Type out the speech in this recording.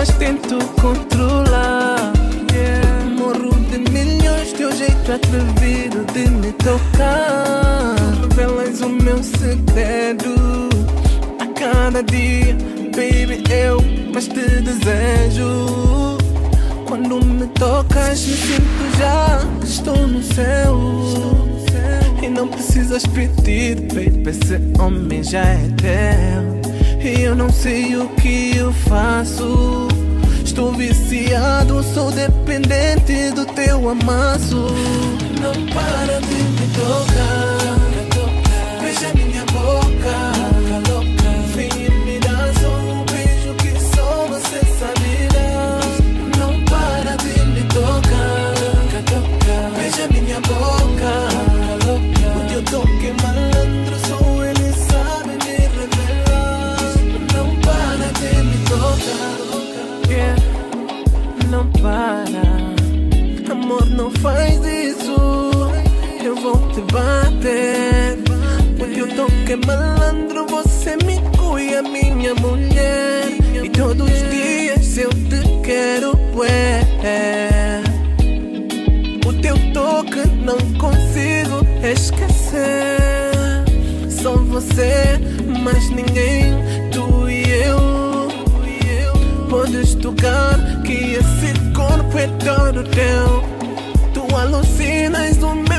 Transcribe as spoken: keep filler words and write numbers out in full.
mas tento controlar. Yeah. Morro de milhões, teu jeito atrevido de me tocar. Tu revelas o meu segredo a cada dia, baby, eu mais te desejo. Quando me tocas, me sinto já que estou no céu. E não precisas pedir, baby, esse homem já é teu. E eu não sei o que eu faço. Estou viciado, sou dependente do teu amasso. Não para de me tocar, beija minha boca, vem e me dá só um beijo que só você sabe dar. Não para de me tocar, beija minha boca. O teu toque é malandro, só ele sabe me revelar. Não para de me tocar, yeah. Não para, amor, não faz isso. Eu vou te bater. O teu toque é malandro, você me cuida, minha mulher. E todos os dias eu te quero, é. O teu toque não consigo esquecer. Só você, mais ninguém, tu e eu. Podes tocar que esse corpo é todo teu. Tu alucinas o meu